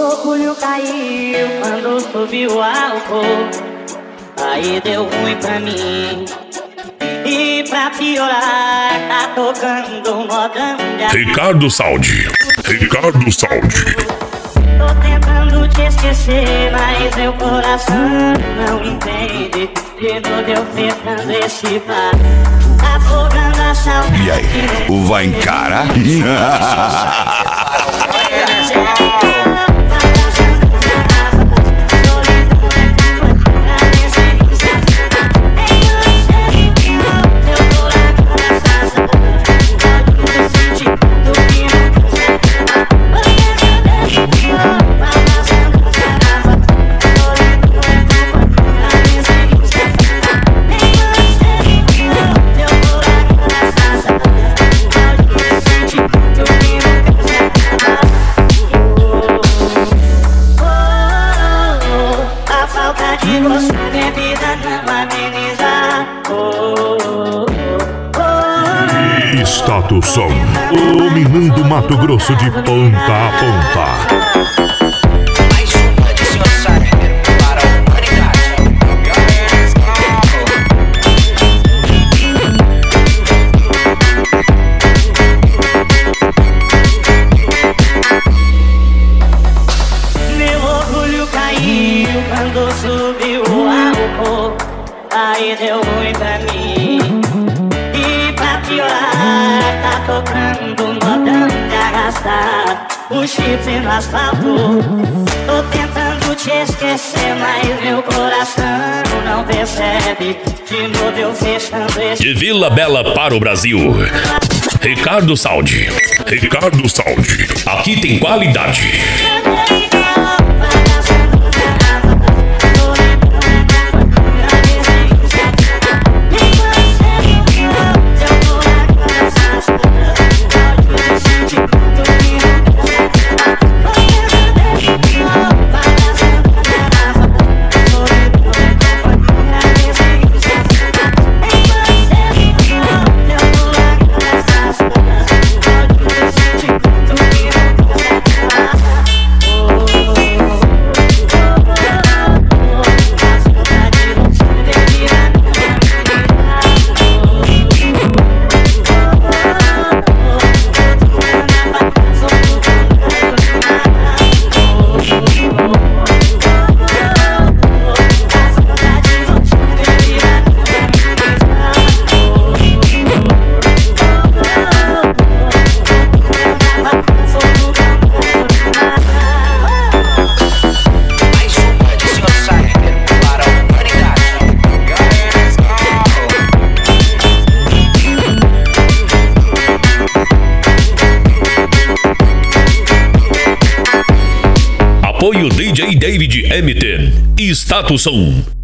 orgulho caiu quando subiu o álcool. Aí deu ruim pra mim. E pra piorar, tá tocando modão de Ricardo Saldi. Tô tentando te esquecer, mas meu coração não entende. De novo eu fechando esse bar, afogando a saudade. E aí, vai encarar? Status Som, dominando Mato Grosso de ponta a ponta. Mais uma de Sr. Cyber para a humanidade. Meu orgulho caiu quando subiu o álcool. Aí deu ruim pra mim. E pra piorar, tá tocando um modão de arrastar o chifre no asfalto. Tô tentando te esquecer, mas meu coração não percebe. De novo eu fechando esse. De Vila Bela para o Brasil, Ricardo Saldi. Aqui tem qualidade. Apoio DJ David MT. Status Som.